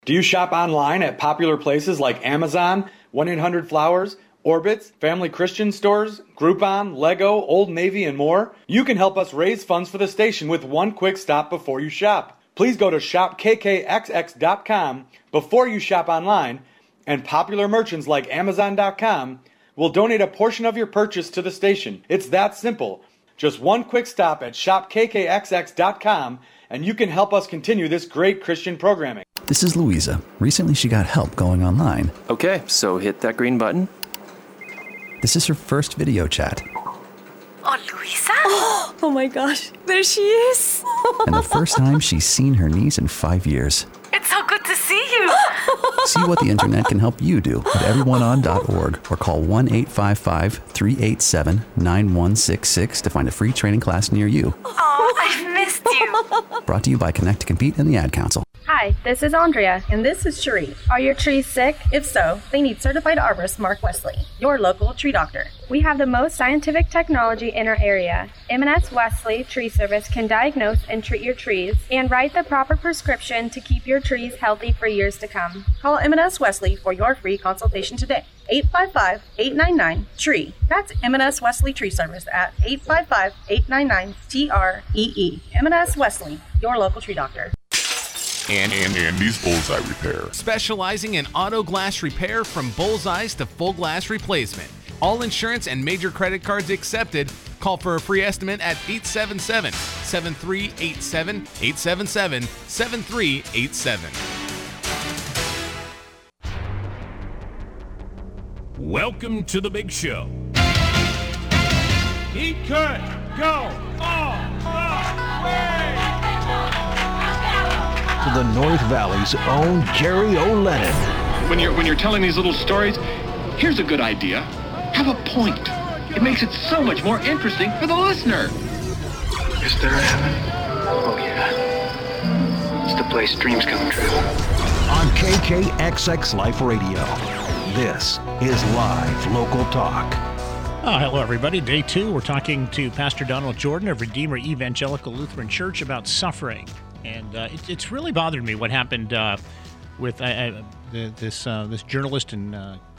Do you shop online at popular places like Amazon, 1-800-Flowers, Orbitz, Family Christian Stores, Groupon, Lego, Old Navy, and more? You can help us raise funds for the station with one quick stop before you shop. Please go to shopkkxx.com before you shop online, and popular merchants like Amazon.com will donate a portion of your purchase to the station. It's that simple. Just one quick stop at shopkkxx.com, and you can help us continue this great Christian programming. This is Louisa. Recently, she got help going online. Okay, so hit that green button. This is her first video chat. Oh, Louisa? Oh my gosh, there she is. And the first time she's seen her niece in 5 years. It's so good to see you. See what the internet can help you do at everyoneon.org or call 1-855-387-9166 to find a free training class near you. Oh, I've missed you. Brought to you by Connect to Compete and the Ad Council. Hi, this is Andrea. And this is Cherie. Are your trees sick? If so, they need certified arborist Mark Wesley, your local tree doctor. We have the most scientific technology in our area. M&S Wesley Tree Service can diagnose and treat your trees and write the proper prescription to keep your trees healthy for years to come. Call M&S Wesley for your free consultation today. 855-899-TREE. That's M&S Wesley Tree Service at 855-899-TREE. M&S Wesley, your local tree doctor. And Andy's Bullseye Repair. Specializing in auto glass repair from bullseyes to full glass replacement. All insurance and major credit cards accepted. Call for a free estimate at 877-7387, 877-7387. Welcome to the big show. He could go all the way. To the North Valley's own Jerry O'Lennon. When you're telling these little stories, here's a good idea. Have a point. It makes it so much more interesting for the listener. Is there a heaven? Oh yeah. It's the place dreams come true. On KKXX Life Radio, this is Live Local Talk. Oh, hello, everybody. Day 2, we're talking to Pastor Donald Jordan of Redeemer Evangelical Lutheran Church about suffering. And it's really bothered me what happened with this journalist in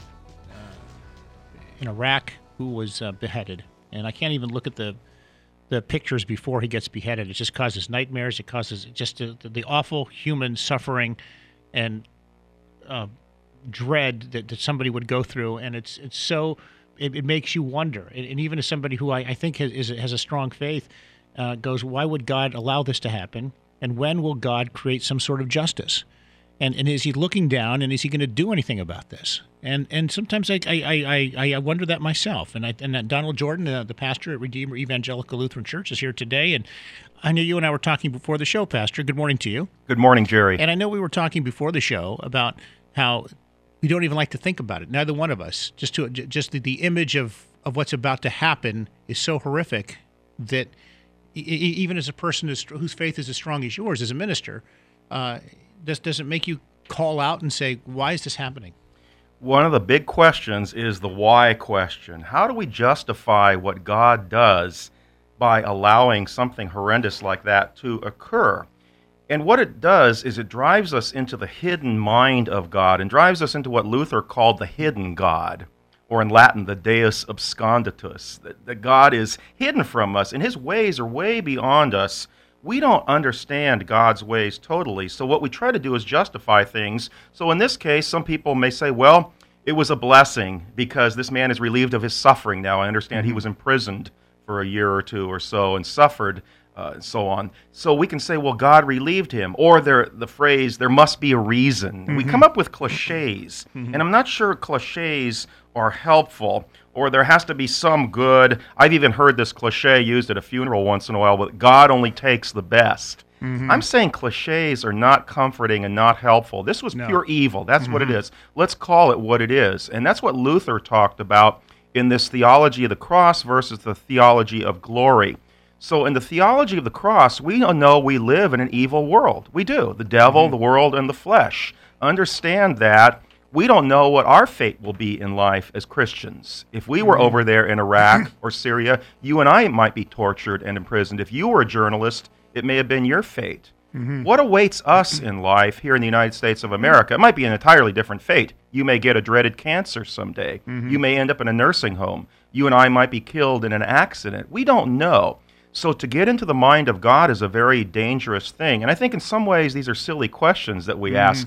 Iraq who was beheaded. And I can't even look at the pictures before he gets beheaded. It just causes nightmares. It causes just the awful human suffering and dread that somebody would go through. And it's so it makes you wonder. And even as somebody who I think has a strong faith goes, why would God allow this to happen? And when will God create some sort of justice? And is he looking down, and is he going to do anything about this? And sometimes I wonder that myself. And Donald Jordan, the pastor at Redeemer Evangelical Lutheran Church, is here today. And I know you and I were talking before the show, Pastor. Good morning to you. Good morning, Jerry. And I know we were talking before the show about how we don't even like to think about it. Neither one of us. Just the image of what's about to happen is so horrific that even as a person whose faith is as strong as yours, as a minister, does it make you call out and say, why is this happening? One of the big questions is the why question. How do we justify what God does by allowing something horrendous like that to occur? And what it does is it drives us into the hidden mind of God and drives us into what Luther called the hidden God, or in Latin, the Deus absconditus, that God is hidden from us, and his ways are way beyond us. We don't understand God's ways totally, so what we try to do is justify things. So in this case, some people may say, well, it was a blessing because this man is relieved of his suffering now. I understand he was imprisoned for a year or two or so and suffered, and so on. So we can say, well, God relieved him, or the phrase, there must be a reason. Mm-hmm. We come up with cliches, and I'm not sure cliches are helpful, or there has to be some good. I've even heard this cliche used at a funeral once in a while, but God only takes the best. Mm-hmm. I'm saying cliches are not comforting and not helpful. This was pure evil. That's what it is. Let's call it what it is. And that's what Luther talked about in this theology of the cross versus the theology of glory. So in the theology of the cross, we know we live in an evil world. We do. The devil, the world, and the flesh. Understand that. We don't know what our fate will be in life as Christians. If we were over there in Iraq or Syria, you and I might be tortured and imprisoned. If you were a journalist, it may have been your fate. What awaits us in life here in the United States of America? It might be an entirely different fate. You may get a dreaded cancer someday. You may end up in a nursing home. You and I might be killed in an accident. We don't know. So to get into the mind of God is a very dangerous thing. And I think in some ways these are silly questions that we ask.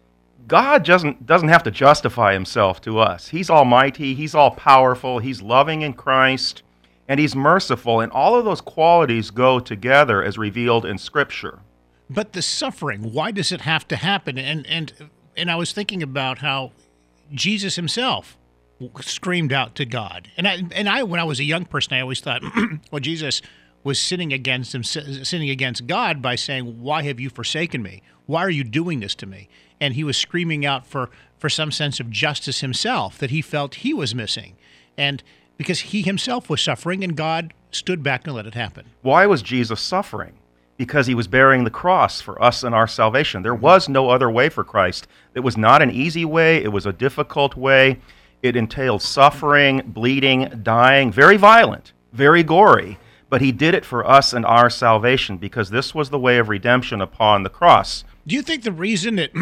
God doesn't have to justify himself to us. He's almighty, he's all powerful, he's loving in Christ, and he's merciful. And all of those qualities go together as revealed in Scripture. But the suffering, why does it have to happen? And I was thinking about how Jesus himself screamed out to God. And I when I was a young person, I always thought, well, Jesus was sinning against God by saying, "Why have you forsaken me? Why are you doing this to me?" And he was screaming out for some sense of justice himself that he felt he was missing. And because he himself was suffering, and God stood back and let it happen. Why was Jesus suffering? Because he was bearing the cross for us and our salvation. There was no other way for Christ. It was not an easy way. It was a difficult way. It entailed suffering, bleeding, dying, very violent, very gory. But he did it for us and our salvation, because this was the way of redemption upon the cross. Do you think the reason that,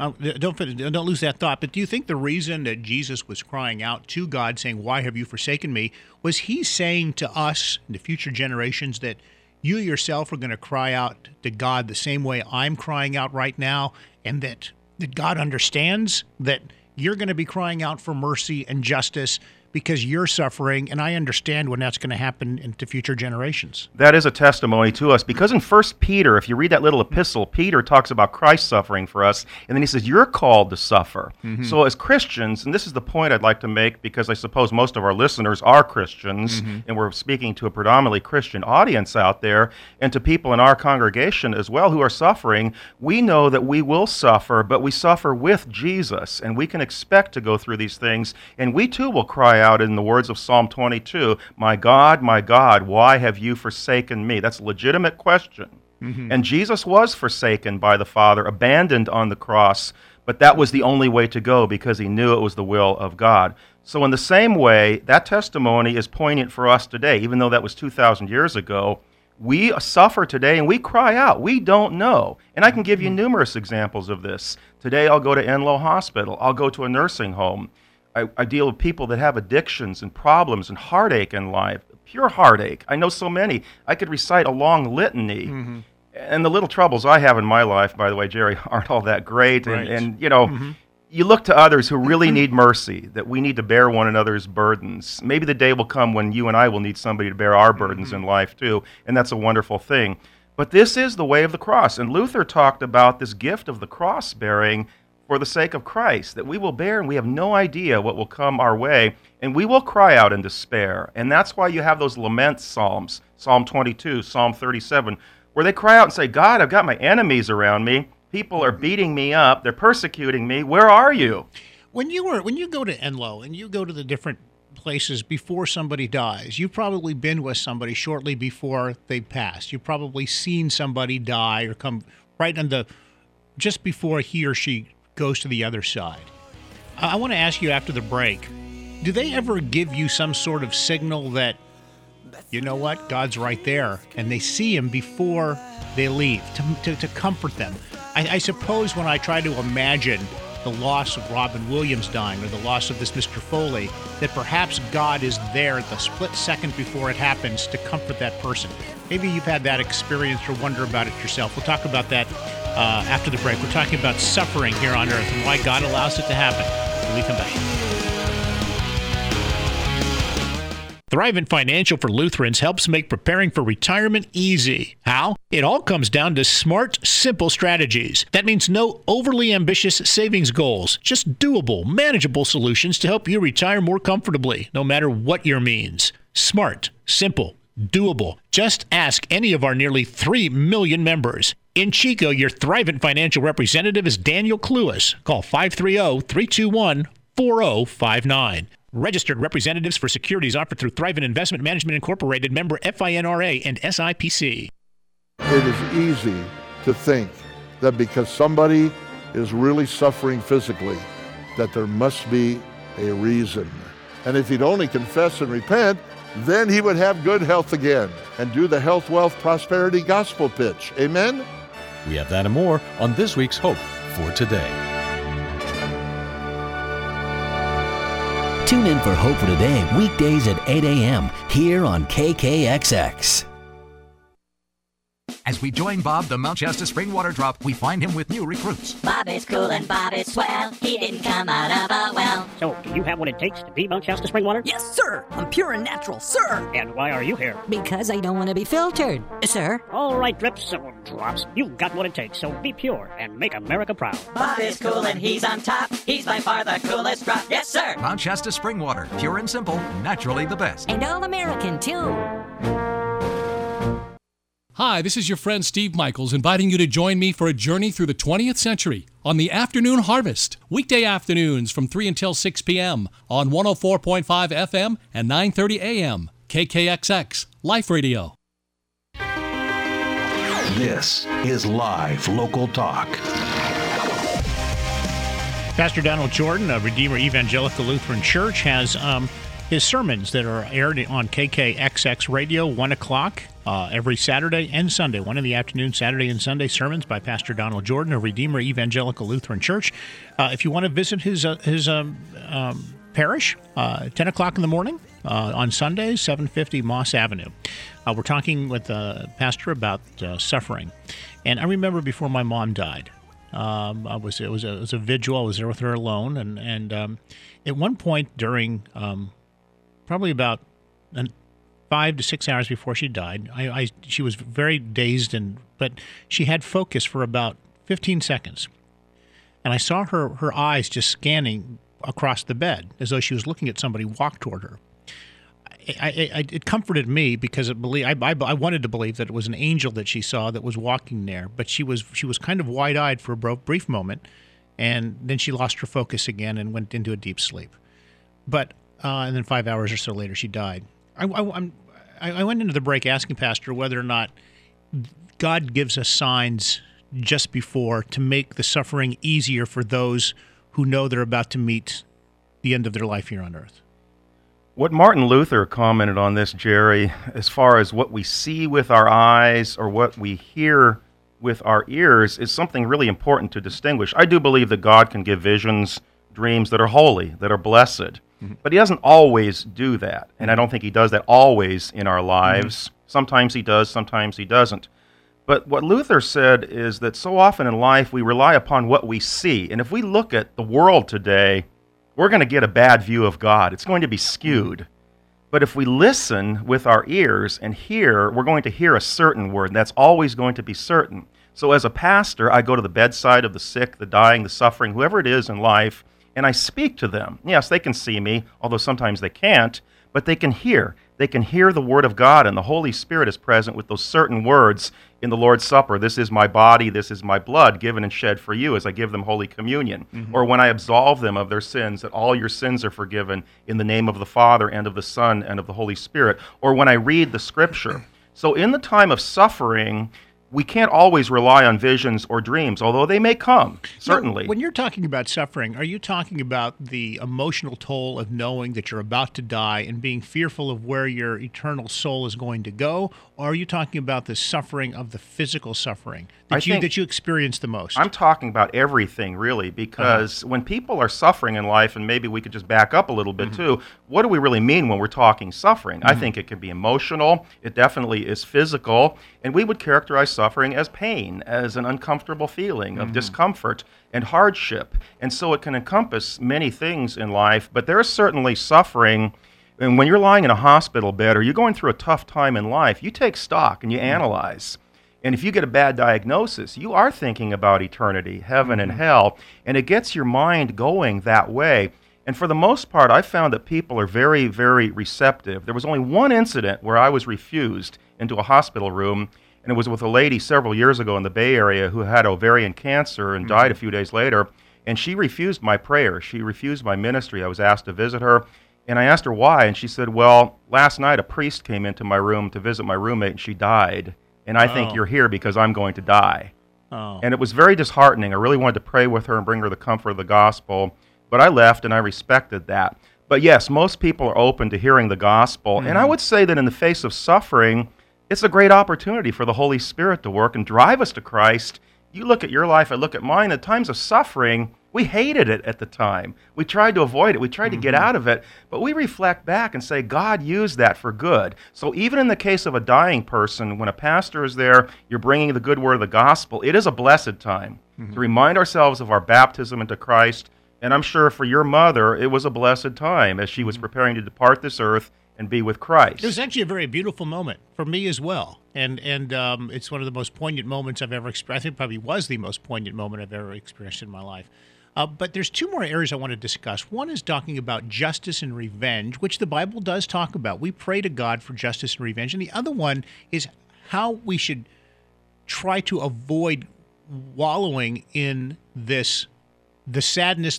don't lose that thought, but do you think the reason that Jesus was crying out to God, saying, "Why have you forsaken me," was he saying to us, the future generations, that you yourself are going to cry out to God the same way I'm crying out right now, and that God understands that you're going to be crying out for mercy and justice because you're suffering, and I understand when that's going to happen into future generations? That is a testimony to us, because in 1 Peter, if you read that little epistle, Peter talks about Christ suffering for us, and then he says, you're called to suffer. So as Christians, and this is the point I'd like to make, because I suppose most of our listeners are Christians, and we're speaking to a predominantly Christian audience out there, and to people in our congregation as well who are suffering, we know that we will suffer, but we suffer with Jesus, and we can expect to go through these things, and we too will cry out in the words of Psalm 22, my God, why have you forsaken me?" That's a legitimate question. And Jesus was forsaken by the Father, abandoned on the cross, but that was the only way to go because he knew it was the will of God. So in the same way, that testimony is poignant for us today, even though that was 2,000 years ago. We suffer today and we cry out. We don't know. And I can give you numerous examples of this. Today I'll go to Enloe Hospital. I'll go to a nursing home. I deal with people that have addictions and problems and heartache in life, pure heartache. I know so many. I could recite a long litany. And the little troubles I have in my life, by the way, Jerry, aren't all that great. Right. And you know, you look to others who really need mercy, that we need to bear one another's burdens. Maybe the day will come when you and I will need somebody to bear our burdens in life too, and that's a wonderful thing. But this is the way of the cross. And Luther talked about this gift of the cross bearing for the sake of Christ, that we will bear, and we have no idea what will come our way, and we will cry out in despair. And that's why you have those lament psalms, Psalm 22, Psalm 37, where they cry out and say, God, I've got my enemies around me. People are beating me up. They're persecuting me. Where are you? When you go to Enloe and you go to the different places before somebody dies, you've probably been with somebody shortly before they passed. You've probably seen somebody die or come right on just before he or she goes to the other side. I want to ask you after the break, do they ever give you some sort of signal that, you know what, God's right there, and they see him before they leave to comfort them? I suppose when I try to imagine the loss of Robin Williams dying or the loss of this Mr. Foley, that perhaps God is there at the split second before it happens to comfort that person. Maybe you've had that experience or wonder about it yourself. We'll talk about that after the break. We're talking about suffering here on earth and why God allows it to happen when we come back. Thrivent Financial for Lutherans helps make preparing for retirement easy. How? It all comes down to smart, simple strategies. That means no overly ambitious savings goals, just doable, manageable solutions to help you retire more comfortably, no matter what your means. Smart, simple, doable. Just ask any of our nearly 3 million members. In Chico, your Thrivent Financial representative is Daniel Cluis. Call 530-321-4059. Registered representatives for securities offered through Thrivent Investment Management Incorporated, member FINRA and SIPC. It is easy to think that because somebody is really suffering physically, that there must be a reason. And if he'd only confess and repent, then he would have good health again and do the health, wealth, prosperity gospel pitch. Amen? We have that and more on this week's Hope for Today. Tune in for Hope for Today weekdays at 8 a.m. here on KKXX. As we join Bob, the Mount Shasta Spring Water Drop, we find him with new recruits. Bob is cool and Bob is swell. He didn't come out of a well. So, do you have what it takes to be Mount Shasta Spring Water? Yes, sir. I'm pure and natural, sir. And why are you here? Because I don't want to be filtered, sir. All right, Drips, Drops. You've got what it takes, so be pure and make America proud. Bob is cool and he's on top. He's by far the coolest drop. Yes, sir. Mount Shasta Spring Water, pure and simple, naturally the best. And all-American, too. Hi, this is your friend Steve Michaels inviting you to join me for a journey through the 20th century on the Afternoon Harvest, weekday afternoons from 3 until 6 p.m. on 104.5 FM and 9:30 a.m. KKXX Life Radio. This is Live Local Talk. Pastor Donald Jordan of Redeemer Evangelical Lutheran Church has his sermons that are aired on KKXX Radio, 1 o'clock every Saturday and Sunday. 1 in the afternoon, Saturday and Sunday, sermons by Pastor Donald Jordan of Redeemer Evangelical Lutheran Church. If you want to visit his parish, 10 o'clock in the morning on Sundays, 750 Moss Avenue. We're talking with Pastor about suffering. And I remember before my mom died, it was a vigil. I was there with her alone. And at one point during probably about 5 to 6 hours before she died, she was very dazed, but she had focus for about 15 seconds. And I saw her eyes just scanning across the bed as though she was looking at somebody walk toward her. It comforted me because I wanted to believe that it was an angel that she saw that was walking there, but she was kind of wide-eyed for a brief moment, and then she lost her focus again and went into a deep sleep. But and then 5 hours or so later, she died. I went into the break asking Pastor whether or not God gives us signs just before to make the suffering easier for those who know they're about to meet the end of their life here on earth. What Martin Luther commented on this, Jerry, as far as what we see with our eyes or what we hear with our ears, is something really important to distinguish. I do believe that God can give visions, dreams that are holy, that are blessed. But he doesn't always do that, and I don't think he does that always in our lives. Sometimes he does, sometimes he doesn't. But what Luther said is that so often in life we rely upon what we see, and if we look at the world today, we're going to get a bad view of God. It's going to be skewed. But if we listen with our ears and hear, we're going to hear a certain word, and that's always going to be certain. So as a pastor, I go to the bedside of the sick, the dying, the suffering, whoever it is in life, and I speak to them. Yes, they can see me, although sometimes they can't, but they can hear. They can hear the Word of God, and the Holy Spirit is present with those certain words in the Lord's Supper. This is my body, this is my blood, given and shed for you as I give them Holy Communion. Or when I absolve them of their sins, that all your sins are forgiven in the name of the Father and of the Son and of the Holy Spirit. Or when I read the Scripture. So in the time of suffering, we can't always rely on visions or dreams, although they may come, certainly. Now, when you're talking about suffering, are you talking about the emotional toll of knowing that you're about to die and being fearful of where your eternal soul is going to go? Or are you talking about the suffering of the physical suffering that you experience the most? I'm talking about everything, really, because when people are suffering in life, and maybe we could just back up a little bit too, what do we really mean when we're talking suffering? I think it can be emotional, it definitely is physical, and we would characterize suffering as pain, as an uncomfortable feeling of discomfort and hardship. And so it can encompass many things in life, but there is certainly suffering. And when you're lying in a hospital bed or you're going through a tough time in life, you take stock and you analyze. And if you get a bad diagnosis, you are thinking about eternity, heaven and hell, and it gets your mind going that way. And for the most part, I found that people are very, very receptive. There was only one incident where I was refused into a hospital room, and it was with a lady several years ago in the Bay Area who had ovarian cancer and died a few days later, and she refused my prayer. She refused my ministry. I was asked to visit her, and I asked her why, and she said, well, last night a priest came into my room to visit my roommate, and she died, and I think you're here because I'm going to die. And it was very disheartening. I really wanted to pray with her and bring her the comfort of the gospel, but I left, and I respected that. But yes, most people are open to hearing the gospel, and I would say that in the face of suffering, it's a great opportunity for the Holy Spirit to work and drive us to Christ You look at your life, I look at mine, at times of suffering, we hated it at the time. We tried to avoid it. We tried to get out of it. But we reflect back and say, God used that for good. So even in the case of a dying person, when a pastor is there, you're bringing the good word of the gospel, it is a blessed time to remind ourselves of our baptism into Christ. And I'm sure for your mother, it was a blessed time as she was preparing to depart this earth and be with Christ. It was actually a very beautiful moment for me as well. And it's one of the most poignant moments I've ever experienced. I think it probably was the most poignant moment I've ever experienced in my life. But there's two more areas I want to discuss. One is talking about justice and revenge, which the Bible does talk about. We pray to God for justice and revenge. And the other one is how we should try to avoid wallowing in this, the sadness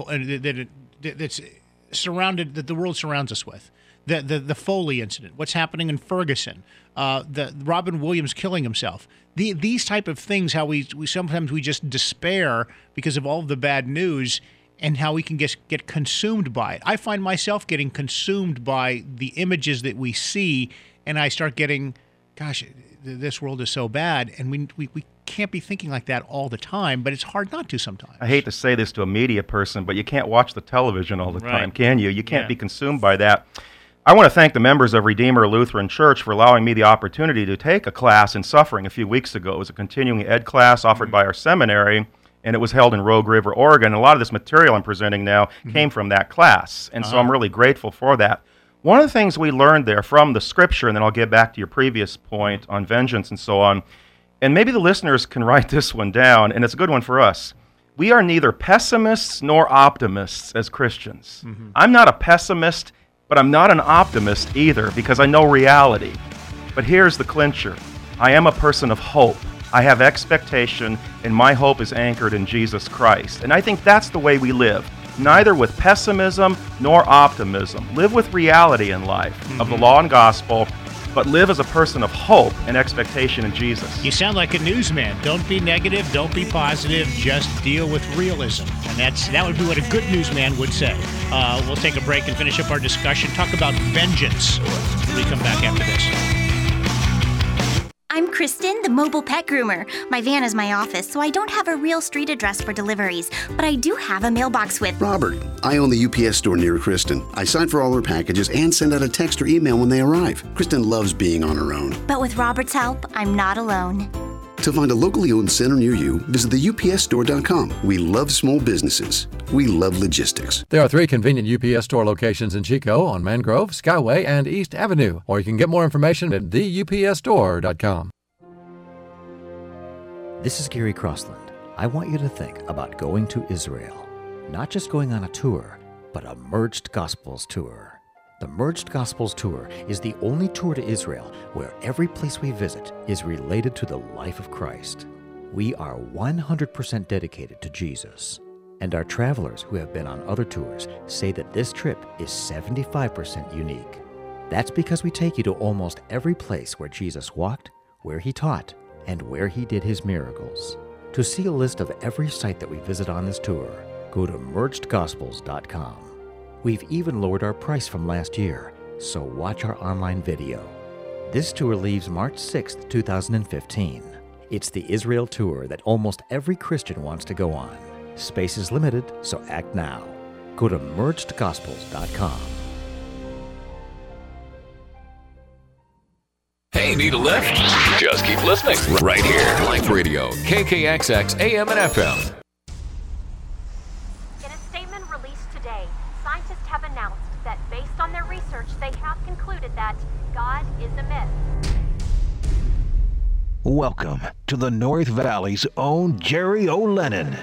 that's surrounded, that the world surrounds us with. The Foley incident, what's happening in Ferguson, the Robin Williams killing himself. These type of things, how we sometimes we just despair because of all of the bad news, and how we can get consumed by it. I find myself getting consumed by the images that we see, and I start getting, gosh, this world is so bad, and we can't be thinking like that all the time, but it's hard not to sometimes. I hate to say this to a media person, but you can't watch the television all the time, can you? You can't be consumed by that. I want to thank the members of Redeemer Lutheran Church for allowing me the opportunity to take a class in suffering a few weeks ago. It was a continuing ed class offered by our seminary, and it was held in Rogue River, Oregon. And a lot of this material I'm presenting now came from that class, and so I'm really grateful for that. One of the things we learned there from the Scripture, and then I'll get back to your previous point on vengeance and so on, and maybe the listeners can write this one down, and it's a good one for us. We are neither pessimists nor optimists as Christians. I'm not a pessimist, but I'm not an optimist either, because I know reality. But here's the clincher. I am a person of hope. I have expectation, and my hope is anchored in Jesus Christ. And I think that's the way we live. Neither with pessimism nor optimism. Live with reality in life of the law and gospel, but live as a person of hope and expectation in Jesus. You sound like a newsman. Don't be negative, don't be positive, just deal with realism. And that would be what a good newsman would say. We'll take a break and finish up our discussion. Talk about vengeance when we come back after this. I'm Kristen, the mobile pet groomer. My van is my office, so I don't have a real street address for deliveries, but I do have a mailbox with... Robert, I own the UPS store near Kristen. I sign for all her packages and send out a text or email when they arrive. Kristen loves being on her own. But with Robert's help, I'm not alone. To find a locally owned center near you, visit theupsstore.com. We love small businesses. We love logistics. There are 3 convenient UPS store locations in Chico on Mangrove, Skyway, and East Avenue. Or you can get more information at theupsstore.com. This is Gary Crossland. I want you to think about going to Israel. Not just going on a tour, but a Merged Gospels tour. The Merged Gospels Tour is the only tour to Israel where every place we visit is related to the life of Christ. We are 100% dedicated to Jesus, and our travelers who have been on other tours say that this trip is 75% unique. That's because we take you to almost every place where Jesus walked, where he taught, and where he did his miracles. To see a list of every site that we visit on this tour, go to mergedgospels.com. We've even lowered our price from last year, so watch our online video. This tour leaves March 6th, 2015. It's the Israel tour that almost every Christian wants to go on. Space is limited, so act now. Go to mergedgospels.com. Hey, need a lift? Just keep listening. Right here. Life Radio, KKXX AM and FM. In a statement released today, scientists have announced that based on their research, they have concluded that God is a myth. Welcome to the North Valley's own Jerry O. Lennon.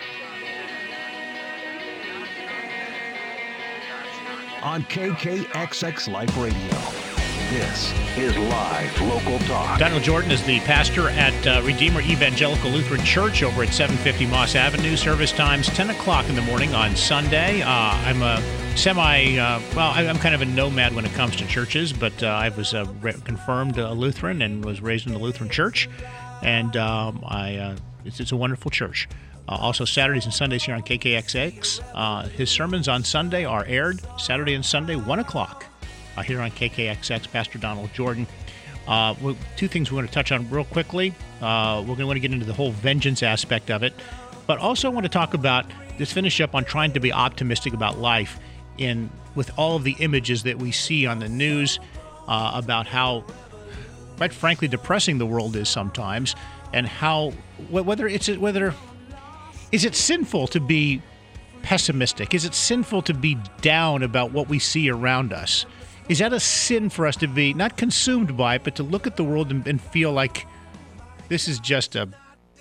On KKXX Life Radio. This is live local talk. Donald Jordan is the pastor at Redeemer Evangelical Lutheran Church over at 750 Moss Avenue. Service times 10 o'clock in the morning on Sunday. I'm a I'm kind of a nomad when it comes to churches, but I was confirmed Lutheran and was raised in the Lutheran Church, and it's a wonderful church. Also, Saturdays and Sundays here on KKXX. His sermons on Sunday are aired Saturday and Sunday, 1 o'clock. Here on KKXX, Pastor Donald Jordan. Two things we want to touch on real quickly. We're going to want to get into the whole vengeance aspect of it, but also want to talk about, just finish up on trying to be optimistic about life with all of the images that we see on the news about how, quite frankly, depressing the world is sometimes, and how is it sinful to be pessimistic? Is it sinful to be down about what we see around us? Is that a sin for us to be not consumed by it, but to look at the world and feel like this is just a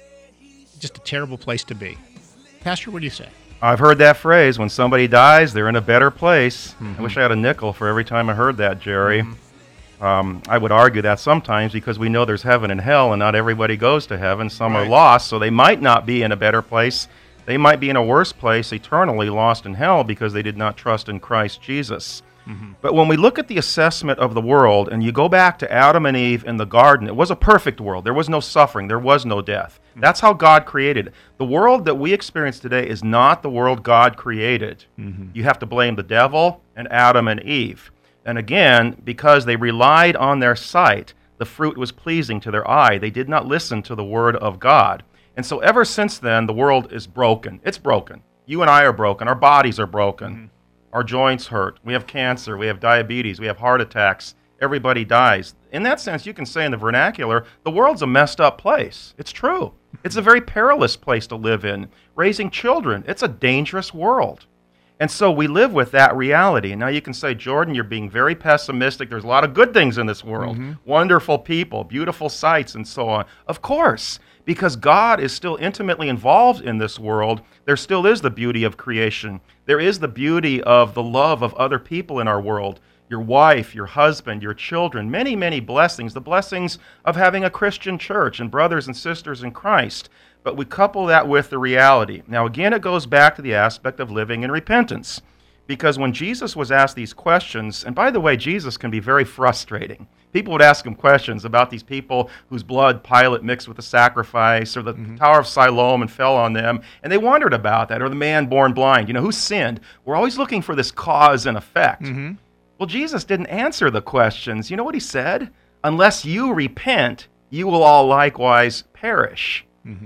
terrible place to be? Pastor, what do you say? I've heard that phrase, when somebody dies, they're in a better place. I wish I had a nickel for every time I heard that, Jerry. I would argue that sometimes, because we know there's heaven and hell, and not everybody goes to heaven. Some are lost, so they might not be in a better place. They might be in a worse place, eternally lost in hell, because they did not trust in Christ Jesus. But when we look at the assessment of the world, and you go back to Adam and Eve in the garden, it was a perfect world. There was no suffering. There was no death. That's how God created it. The world that we experience today is not the world God created. You have to blame the devil and Adam and Eve. And again, because they relied on their sight, the fruit was pleasing to their eye. They did not listen to the word of God. And so ever since then, the world is broken. It's broken. You and I are broken. Our bodies are broken. Our joints hurt. We have cancer. We have diabetes. We have heart attacks. Everybody dies. In that sense, you can say in the vernacular, the world's a messed up place. It's true. It's a very perilous place to live in. Raising children, it's a dangerous world. And so we live with that reality. Now you can say, Jordan, you're being very pessimistic. There's a lot of good things in this world. Wonderful people, beautiful sights, and so on. Of course, because God is still intimately involved in this world, there still is the beauty of creation. There is the beauty of the love of other people in our world. Your wife, your husband, your children, many, many blessings. The blessings of having a Christian church and brothers and sisters in Christ. But we couple that with the reality. Now again, it goes back to the aspect of living in repentance. Because when Jesus was asked these questions, and by the way, Jesus can be very frustrating. People would ask him questions about these people whose blood Pilate mixed with the sacrifice, or the Tower of Siloam and fell on them, and they wondered about that, or the man born blind. Who sinned? We're always looking for this cause and effect. Well, Jesus didn't answer the questions. You know what he said? Unless you repent, you will all likewise perish.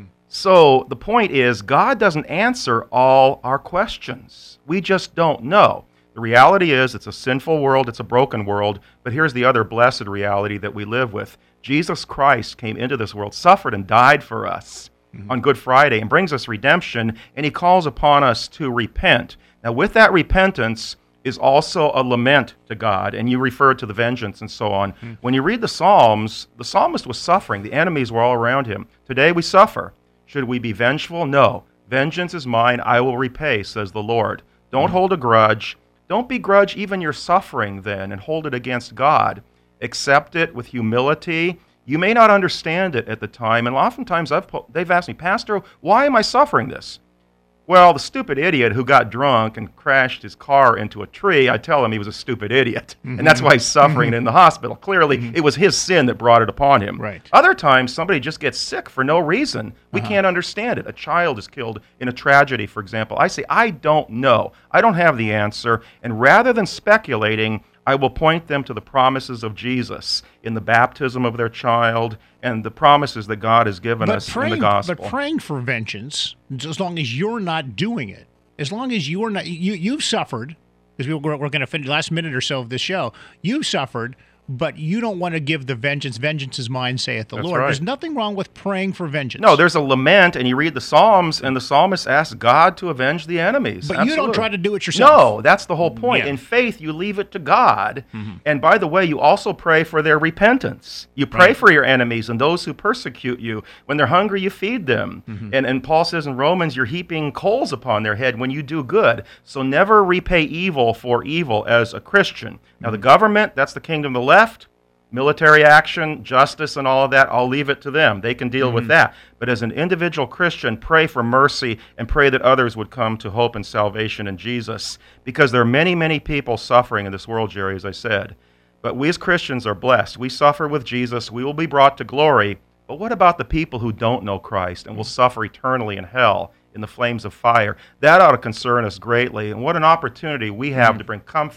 So the point is, God doesn't answer all our questions. We just don't know. The reality is, it's a sinful world, it's a broken world, but here's the other blessed reality that we live with. Jesus Christ came into this world, suffered and died for us on Good Friday, and brings us redemption, and he calls upon us to repent. Now with that repentance is also a lament to God, and you referred to the vengeance and so on. When you read the Psalms, the psalmist was suffering. The enemies were all around him. Today we suffer. Should we be vengeful? No. Vengeance is mine, I will repay, says the Lord. Don't hold a grudge. Don't begrudge even your suffering then and hold it against God. Accept it with humility. You may not understand it at the time, and oftentimes they've asked me, Pastor, why am I suffering this? Well, the stupid idiot who got drunk and crashed his car into a tree, I tell him he was a stupid idiot. And that's why he's suffering in the hospital. Clearly, it was his sin that brought it upon him. Other times, somebody just gets sick for no reason. We can't understand it. A child is killed in a tragedy, for example. I say, I don't know. I don't have the answer. And rather than speculating, I will point them to the promises of Jesus in the baptism of their child and the promises that God has given us in the gospel. But praying for vengeance, as long as you're not doing it, as long as you're not, you've suffered, because we're going to finish the last minute or so of this show, you've suffered, but you don't want to give the vengeance. Vengeance is mine, saith the Lord. Right. There's nothing wrong with praying for vengeance. No, there's a lament, and you read the Psalms, and the psalmist asks God to avenge the enemies. But you don't try to do it yourself. No, that's the whole point. In faith, you leave it to God. And by the way, you also pray for their repentance. You pray for your enemies and those who persecute you. When they're hungry, you feed them. And Paul says in Romans, you're heaping coals upon their head when you do good. So never repay evil for evil as a Christian. Now, the government, that's the kingdom of the left. Military action, justice, and all of that, I'll leave it to them. They can deal with that. But as an individual Christian, pray for mercy and pray that others would come to hope and salvation in Jesus. Because there are many, many people suffering in this world, Jerry, as I said. But we as Christians are blessed. We suffer with Jesus. We will be brought to glory. But what about the people who don't know Christ and will suffer eternally in hell in the flames of fire? That ought to concern us greatly. And what an opportunity we have to bring comfort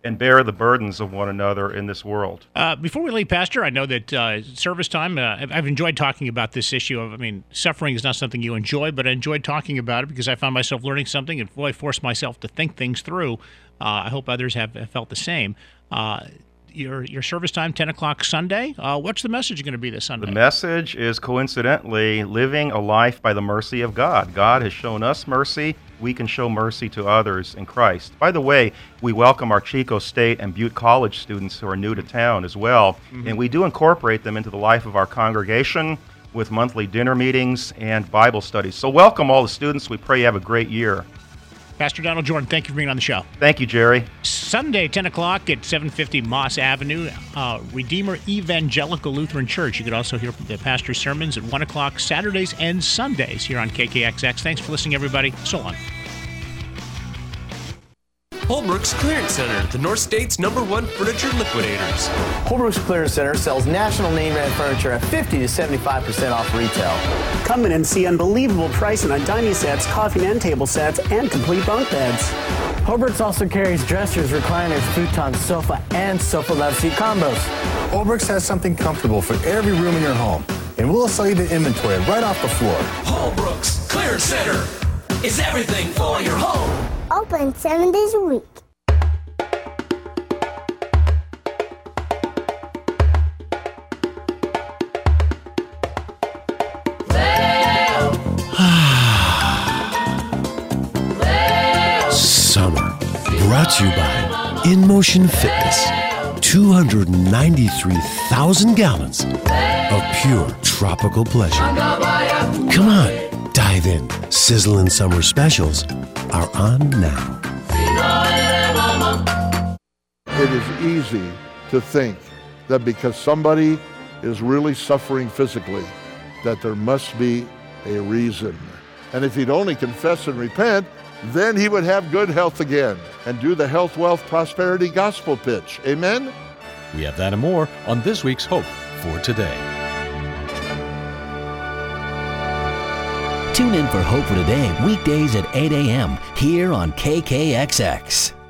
and bear the burdens of one another in this world. Before we leave, Pastor, I know that service time, I've enjoyed talking about this issue of, suffering is not something you enjoy, but I enjoyed talking about it because I found myself learning something and forced myself to think things through. I hope others have felt the same. Your service time, 10 o'clock Sunday. What's the message going to be this Sunday? The message is coincidentally living a life by the mercy of God. God has shown us mercy. We can show mercy to others in Christ. By the way, we welcome our Chico State and Butte College students who are new to town as well. Mm-hmm. And we do incorporate them into the life of our congregation with monthly dinner meetings and Bible studies. So welcome all the students. We pray you have a great year. Pastor Donald Jordan, thank you for being on the show. Thank you, Jerry. Sunday, 10 o'clock at 750 Moss Avenue, Redeemer Evangelical Lutheran Church. You could also hear the pastor's sermons at 1 o'clock Saturdays and Sundays here on KKXX. Thanks for listening, everybody. So long. Holbrook's Clearance Center, the North State's #1 furniture liquidators. Holbrook's Clearance Center sells national name brand furniture at 50 to 75% off retail. Come in and see unbelievable pricing on dining sets, coffee and end table sets, and complete bunk beds. Holbrook's also carries dressers, recliners, futons, sofa, and sofa love seat combos. Holbrook's has something comfortable for every room in your home, and we'll sell you the inventory right off the floor. Holbrook's Clearance Center is everything for your home. Open 7 days a week. Summer, brought to you by In Motion Fitness. 293,000 gallons of pure tropical pleasure. Come on, dive in. Sizzling summer specials are on now. It is easy to think that because somebody is really suffering physically, that there must be a reason. And if he'd only confess and repent, then he would have good health again and do the health, wealth, prosperity gospel pitch. Amen? We have that and more on this week's Hope for Today. Tune in for Hope for Today weekdays at 8 a.m. here on KKXX.